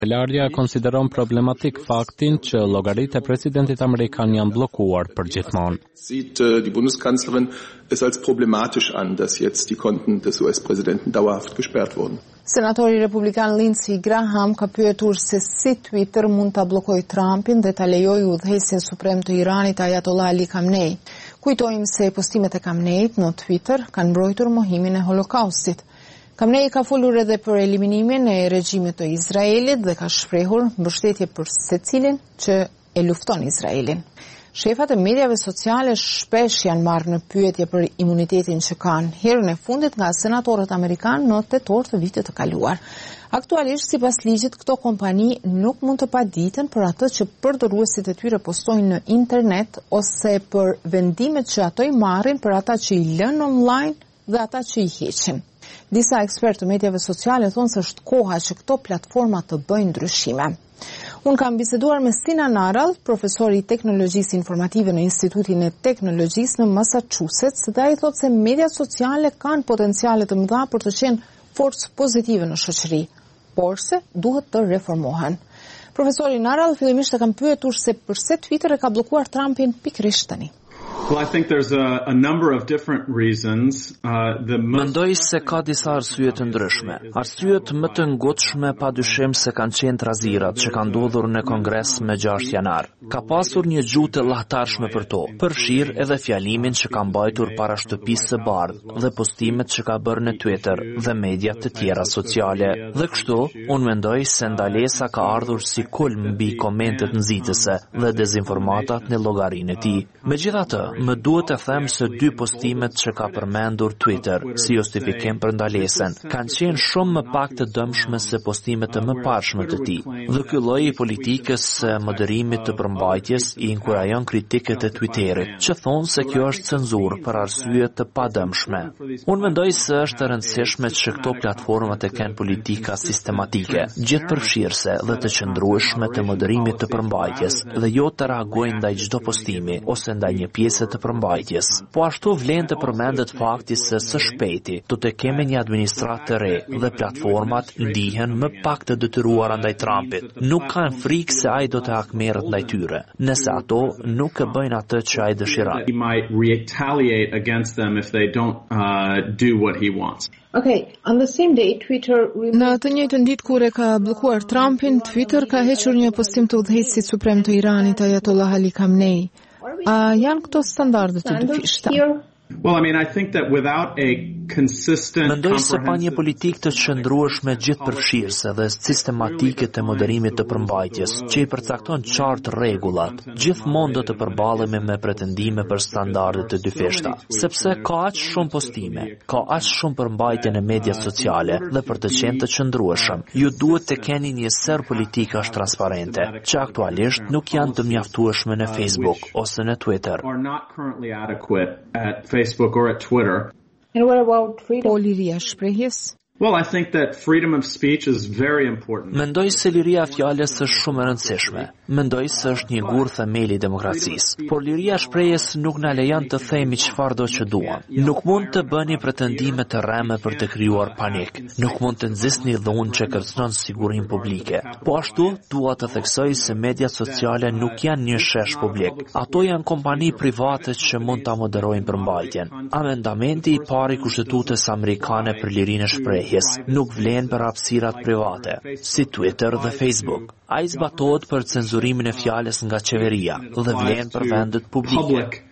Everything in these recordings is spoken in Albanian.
Larja konsideron problematik faktin që llogaritë e presidentit amerikan janë bllokuar përgjithmonë. Sieht die Bundeskanzlerin es als problematisch an, dass jetzt die Konten des US-Präsidenten dauerhaft gesperrt wurden. Senatori republikan Lindsey Graham ka pyetur se si Twitter mund ta bllokojë Trumpin dhe ta lejojë udhëheqësin suprem të Iranit Ayatollah Ali Khamenei. Kujtojmë se postimet e Khameneit në Twitter kanë mbrojtur mohimin e Holokaustit. Khamenei ka folur edhe për eliminimin e regjimit të Izraelit dhe ka shprehur mbështetje për secilin që e lufton Izraelin. Shefat e mediave sociale shpesh janë marrë në pyetje për imunitetin që kanë, herën e fundit nga senatorët amerikanë në tetor të vitit të kaluar. Aktualisht, sipas ligjit, këto kompani nuk mund të paditen për atë që përdoruesit e tyre postojnë në internet ose për vendimet që ato i marrin për ata që i lënë online dhe ata që i heqin. Disa ekspertë të mediave sociale thonë se është koha që këto platforma të bëjnë ndryshime. Unë kam biseduar me Stina Narall, profesori i teknologjisë informative në Institutin e Teknologjisë në Massachusetts, dhe ai thotë se mediat sociale kanë potenciale të mëdha për të qenë forcë pozitive në shoqëri, por se duhet të reformohen. Profesori Narall, fillimisht e kam pyetur se pse Twitter e ka bllokuar Trumpin pikërisht tani. Well, I think there's a number of different reasons. Mendoj se ka disa arsye të ndryshme. Arsyet më të ngutshme padyshim se kanë qenë trazirat që kanë ndodhur në Kongres me 6 janar. Ka pasur një gjuhë të llahtarshme për to, përfshir edhe fjalimin që ka mbajtur para shtëpisë së bardhë dhe postimet që ka bërë në Twitter dhe media të tjera sociale. Dhe kështu, unë mendoj se ndalesa ka ardhur si kulm mbi komentet nxitëse dhe dezinformatat në llogarinë e tij. Megjithatë, më duhet të them se 2 postimet që ka përmendur Twitter si justifikim për ndalesën kanë qenë shumë më pak të dëmshme se postimet e mëparshme të tij. Dhe ky lloj i politikës së moderimit të përmbajtjes i inkurajon kritikët e Twitterit, që thonë se kjo është cenzurë për arsye të padëmshme. Unë mendoj se është e rëndësishme që këto platformat të kenë politika sistematike, gjithëpërfshirëse dhe të qëndrueshme të moderimit të përmbajtjes dhe jo të reagojnë ndaj çdo postimi ose ndaj një pjesë të përmbajtjes. Po ashtu vlen të përmendet fakti se së shpejti do të kemi një administratë të re dhe platformat ndihen më pak të detyruara ndaj Trumpit. Nuk kanë frikë se ai do të hakmerret ndaj tyre, nëse ato nuk e bëjnë atë që ai dëshiron. He might retaliate against them if they don't do what he wants. Okay, on the same day, Twitter... Në të njëjtën ditë kur e ka bllokuar Trumpin, Twitter ka hequr një postim të udhëheqësit suprem të Iranit Ayatollah Ali Khamenei. A janë këto standarde të dyfishta? Well, I mean, I think that without a consistent, mendoj se pa një politikë të qëndrueshme gjithëpërfshirëse dhe sistematike të moderimit të përmbajtjes, që i përcakton qartë rregullat, gjithmonë do të përballemi me pretendime për standarde të dyfishta, sepse ka aq shumë postime, ka aq shumë përmbajtje në mediat sociale dhe për të qenë të qëndrueshëm, ju duhet të keni një ser politikash transparente, që aktualisht nuk janë të mjaftueshme në Facebook ose në Twitter. Facebook or at Twitter. And what about freedom? Po liria shprehjes? Well, I think that freedom of speech is very important. Mendoj se liria fjalës është shumë e rëndësishme. Mendoj se është një gur themeli i demokracisë. Por liria shprehjes nuk na lejon të themi çfarëdo që duam. Nuk mund të bëni pretendime të rreme për të krijuar panik. Nuk mund të nxisni dhunë që kërcënon sigurinë publike. Po ashtu, dua të theksoj se mediat sociale nuk janë një shesh publik. Ato janë kompani private që mund ta moderojnë përmbajtjen. Amendamenti i parë i Kushtetutës amerikane për lirinë e shprehjes nuk vlen për hapësirat private, si Twitter dhe Facebook. Ai zbatohet për cenzurimin e fjalës nga qeveria dhe vlen për vendet publike.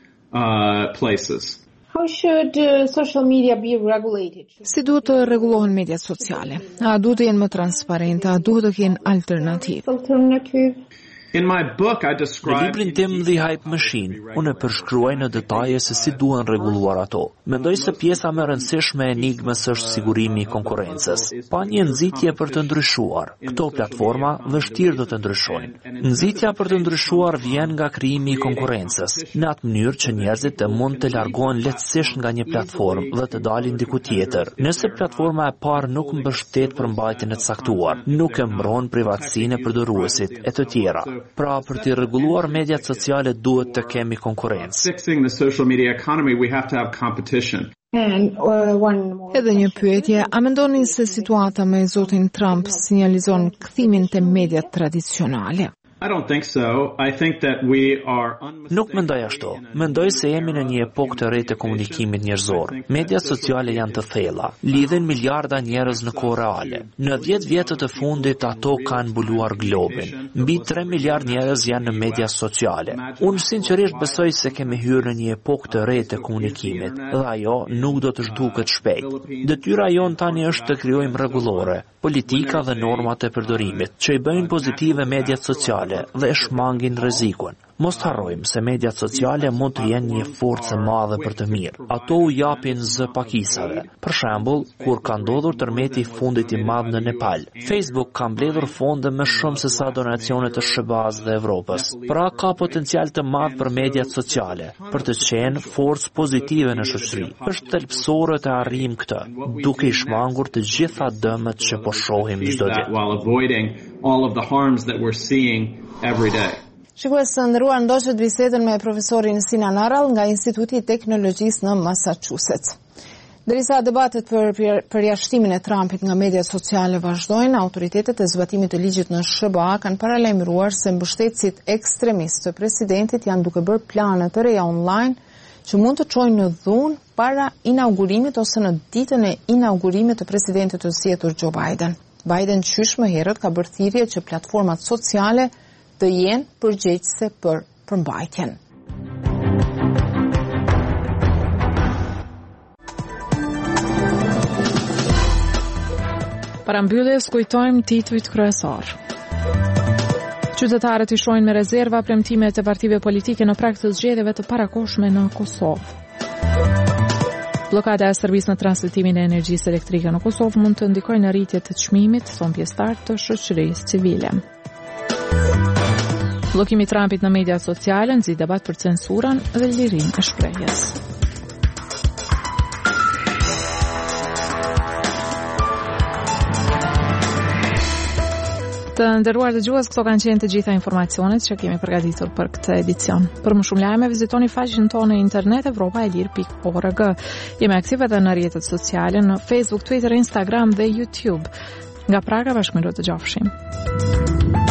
How should social media be regulated? Si duhet të rregullohen mediat sociale? A duhet të jenë më transparente, a duhet të kenë alternativë? In my book, I Në describe... librin tim The Hype Machine, unë përshkruaj në detaje se si duhen rregulluar ato. Mendoj se pjesa më e rëndësishme e enigmës është sigurimi i konkurrencës. Pa një nxitje për të ndryshuar, këto platforma vështirë do të ndryshojnë. Nxitja për të ndryshuar vjen nga krijimi i konkurrencës, në atë mënyrë që njerëzit të mund të largohen lehtësisht nga një platformë dhe të dalin diku tjetër. Nëse platforma e parë nuk mbështet përmbajtjen e caktuar, nuk e mbron privatësinë e përdoruesit e të tjera, Pra për t'i rregulluar mediat sociale duhet të kemi konkurrencë. Fixing the social media economy, we have to have competition. Edhe një pyetje, a mendoni se situata me zotin Trump sinjalizon kthimin te mediat tradicionale? I don't think so. I think that we are Nuk mendoj ashtu. Mendoj se jemi në një epokë të re të komunikimit njerëzor. Mediat sociale janë të thella, lidhin miliarda njerëz në kohë reale. Në 10 vjetët e fundit ato kanë mbuluar globin. Mbi 3 miliard njerëz janë në media sociale. Unë sinqerisht besoj se kemi hyrë në një epokë të re të komunikimit, dhe ajo nuk do të zhduket shpejt. Detyra jon tani është të krijojmë rregullore, politika dhe normat e përdorimit, që i bëjnë pozitive mediat sociale dhe e shmangin rrezikun. Mos harrojmë se mediat sociale mund të jenë një forcë e madhe për të mirë. Ato u japin zë pakisave. Për shembull, kur ka ndodhur tërmeti i fundit i madh në Nepal, Facebook ka mbledhur fonde më shumë se sa donacionet të SHBA-s dhe Evropës. Pra ka potencial të madh për mediat sociale, për të qenë forcë pozitive në shoqëri. Është thelbësore të arrijmë këtë, duke i shmangur të gjitha dëmet që po shohim çdo ditë. while avoiding all of the harms that we're seeing every day. Shikues të nderuar, ndoqët bisedën me profesorin Sinan Arall nga Instituti i Teknologjisë në Massachusetts. Derisa debatet për përjashtimin e Trumpit nga mediat sociale vazhdojnë, autoritetet e zbatimit të ligjit në SHBA kanë paralajmëruar se mbështetësit ekstremistë të presidentit janë duke bërë plane të reja online që mund të çojnë në dhunë para inaugurimit ose në ditën e inaugurimit të presidentit të zgjedhur Joe Biden. Biden qysh më herët ka bërë thirrje që platformat sociale të jenë përgjegjëse për përmbajtjen. Para mbylljes kujtojmë titujt kryesor. Qytetarët i shohin me rezerva premtimet e partive politike në prag të zgjedhjeve të parakohshme në Kosovë. Blokada e servisë në transmitimin e energjisë elektrike në Kosovë mund të ndikojë në rritje të çmimit, thon pjesëtarë të shoqërisë civile. Bllokimi i Trumpit në mediat sociale nxit debat për censurën dhe lirinë e shprehjes. Të nderuar dëgjues, këto kanë qenë të gjitha informacionet që kemi përgatitur për këtë edicion. Për më shumë lajme, vizitoni faqen tonë në internet evropaelir.org. Jemi aktive edhe në rrjetet sociale në Facebook, Twitter, Instagram dhe YouTube. Nga Praga, bashkëmirë të gjofshim.